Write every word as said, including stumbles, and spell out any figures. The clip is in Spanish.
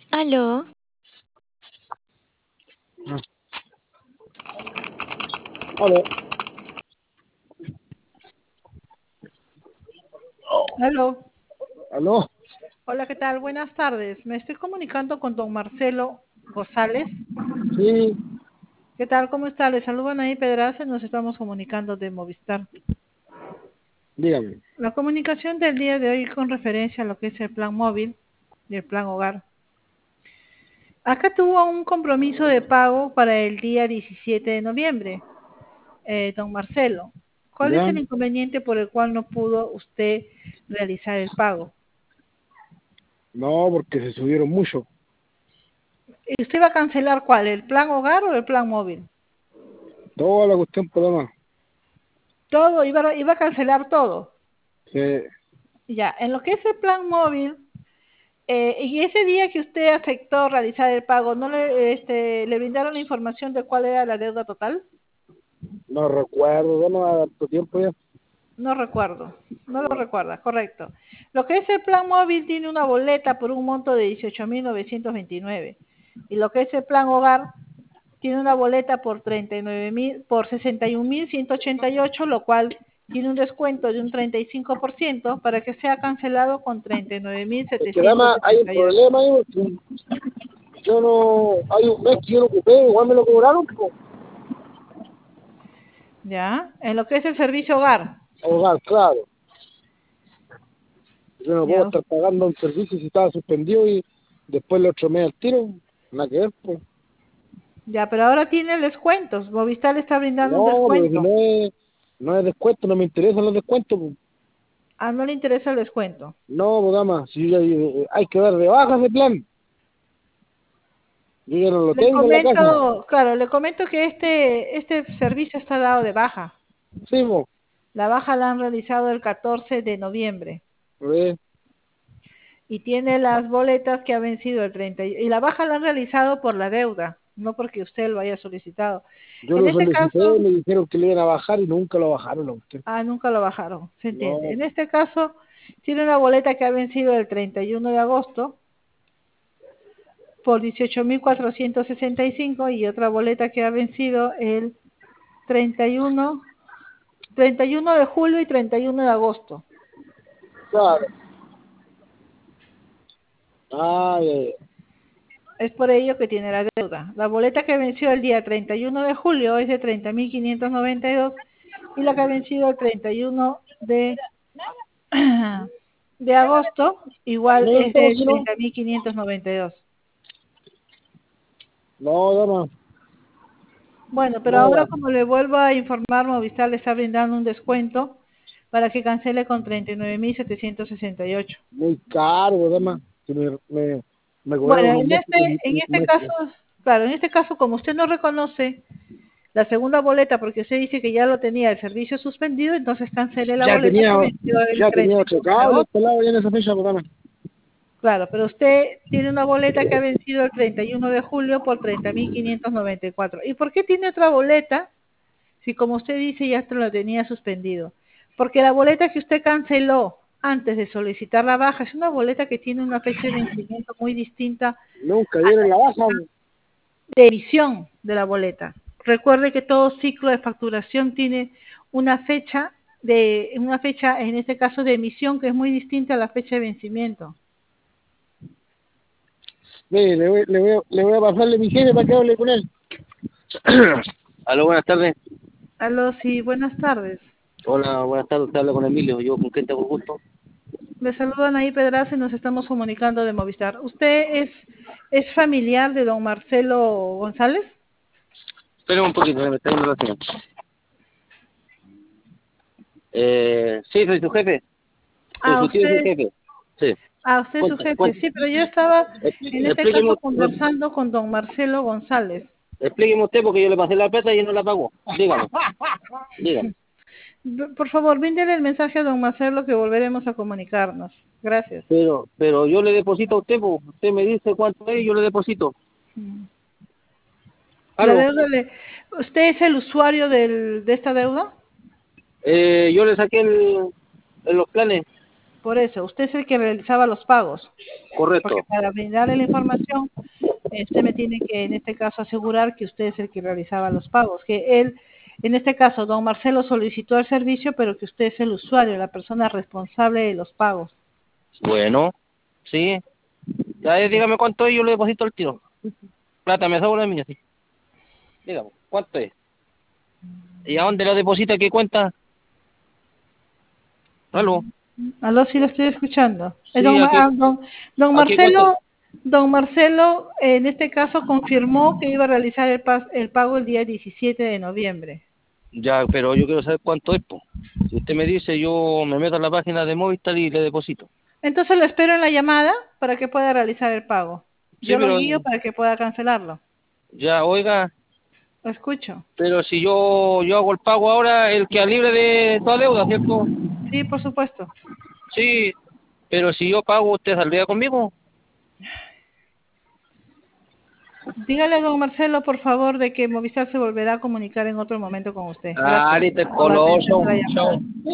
Aló, Ah, aló, Aló. aló, Hola, ¿qué tal? Buenas tardes. Me estoy comunicando con don Marcelo González. sí, ¿Qué tal? ¿Cómo está? Le saludan ahí Pedraza. Nos estamos comunicando de Movistar. dígame. La comunicación del día de hoy con referencia a lo que es el plan móvil y el plan hogar. Acá tuvo un compromiso de pago para el día diecisiete de noviembre, eh, don Marcelo. ¿Cuál es ¿Ya? el inconveniente por el cual no pudo usted realizar el pago? No, porque se subieron mucho. ¿Y usted va a cancelar cuál? ¿El plan hogar o el plan móvil? Toda la cuestión por demás. Todo, iba, a- iba a cancelar todo. Se, Ya, en lo que es el plan móvil, eh, y ese día que usted aceptó realizar el pago, ¿no le, este, le brindaron la información de cuál era la deuda total? no recuerdo, ya no hace tanto tiempo ya. No recuerdo, no lo No, recuerda, correcto. Lo que es el plan móvil tiene una boleta por un monto de dieciocho mil novecientos veintinueve y lo que es el plan hogar tiene una boleta por treinta y nueve mil, por sesenta y un mil ciento ochenta y ocho, lo cual tiene un descuento de un treinta y cinco por ciento para que sea cancelado con treinta y nueve mil es que setecientos dama, hay un setenta y ocho. problema ahí, porque yo no, hay un mes que yo lo ocupé, igual me lo cobraron, pues. ¿Ya? En lo que es el servicio hogar. Hogar, claro. Yo no puedo ¿Ya? estar pagando un servicio si estaba suspendido y después el otro mes al tiro. Nada que ver, pues. Ya, pero ahora tiene descuentos. Movistar le está brindando un No, pero si descuento. no es, no es descuento, no me interesan los descuentos, pues. Ah, no le interesa el descuento. No, pues dama, si ya- eh, hay que dar de baja ese plan. Yo ya no lo Le tengo en la casa. comento, claro, le comento que este, este servicio está dado de baja. Sí, mo. La baja la han realizado el catorce de noviembre Eh, y tiene las boletas que ha vencido el treinta y, y la baja la han realizado por la deuda, no porque usted lo haya solicitado. yo En lo este solicité, caso, me dijeron que le iban a bajar y nunca lo bajaron a usted. ah, nunca lo bajaron, se entiende. No, En este caso, tiene una boleta que ha vencido el treinta y uno de agosto por dieciocho mil cuatrocientos sesenta y cinco y otra boleta que ha vencido el treinta y uno, treinta y uno de julio y treinta y uno de agosto. claro. Ay, ay, ay. Es por ello que tiene la deuda. La boleta que venció el día treinta y uno de julio es de treinta mil quinientos noventa y dos y la que ha vencido el treinta y uno de, de agosto igual ¿No hay es todo, de si no? treinta mil quinientos noventa y dos. No, dama, Bueno, pero no, ahora da. como le vuelvo a informar, Movistar le está brindando un descuento para que cancele con treinta y nueve mil setecientos sesenta y ocho. Muy caro, dama. Si me, me, me Bueno, cobraron un en mes, este, un, en un este mes. caso, claro, en este caso, como usted no reconoce la segunda boleta porque usted dice que ya lo tenía el servicio suspendido, entonces cancele la Ya boleta tenía, que venció el ya tenía treinta y ocho uno de cables agosto. pelados ya en esa fecha, pues, dama. Claro, pero usted tiene una boleta que ha vencido el treinta y uno de julio por treinta mil quinientos noventa y cuatro. ¿Y por qué tiene otra boleta si como usted dice ya te lo tenía suspendido? Porque la boleta que usted canceló antes de solicitar la baja es una boleta que tiene una fecha de vencimiento muy distinta Nunca a dieron la baja. la de emisión de la boleta. Recuerde que todo ciclo de facturación tiene una fecha de una fecha en este caso de emisión que es muy distinta a la fecha de vencimiento. Mire, le voy, le voy, a, le voy a pasarle mi jefe para que hable con él. Aló, buenas tardes. Aló, sí, buenas tardes. Hola, buenas tardes. Te habla con Emilio. Yo con quién tengo el gusto. Le saludan ahí Pedraza y nos estamos comunicando de Movistar. ¿Usted es es familiar de don Marcelo González? Espera un poquito, me está yendo la señal. Eh, sí, soy su jefe. Soy Ah, su tío, su usted, jefe. Sí. ah, usted es su Cuenta, jefe. cuenta. Sí, pero yo estaba en Eh, este Explíqueme, caso eh, conversando con don Marcelo González. explíqueme usted porque yo le pasé la plata y él no la pagó. Dígame, dígame. B- Por favor, bríndele el mensaje a don Marcelo que volveremos a comunicarnos. Gracias. Pero, pero yo le deposito a usted, pues, usted me dice cuánto es y yo le deposito. Mm. La Aló, deuda de... ¿Usted es el usuario del, de esta deuda? eh, yo le saqué el, en los planes. Por eso, usted es el que realizaba los pagos. Correcto. Porque para brindarle la información, eh, usted me tiene que, en este caso, asegurar que usted es el que realizaba los pagos. Que él, en este caso, don Marcelo solicitó el servicio, pero que usted es el usuario, la persona responsable de los pagos. Bueno, sí. Ya, eh, dígame cuánto es y yo le deposito el tiro. Plata, me sobra de mí, sí. Dígame, ¿cuánto es? ¿Y a dónde la deposita? ¿Qué cuenta? ¿Aló? Aló, sí lo estoy escuchando. Eh, Sí, don, ¿a Ma- qué, ah, don, don a qué cuenta? Marcelo, don Marcelo, eh, en este caso confirmó que iba a realizar el, pas- el pago el día diecisiete de noviembre. Ya, pero yo quiero saber cuánto es, po. Si usted me dice, yo me meto a la página de Movistar y le deposito. Entonces lo espero en la llamada para que pueda realizar el pago. Sí, Yo lo pero guío para que pueda cancelarlo. ya, oiga, Lo escucho. pero si yo yo hago el pago ahora, el queda libre de toda deuda, ¿cierto? Sí, por supuesto. Sí, pero si yo pago, ¿usted saldría conmigo? Dígale a don Marcelo, por favor, de que Movistar se volverá a comunicar en otro momento con usted. Ah, Gracias ahorita es por la atención de coloso. la llamada. Chao.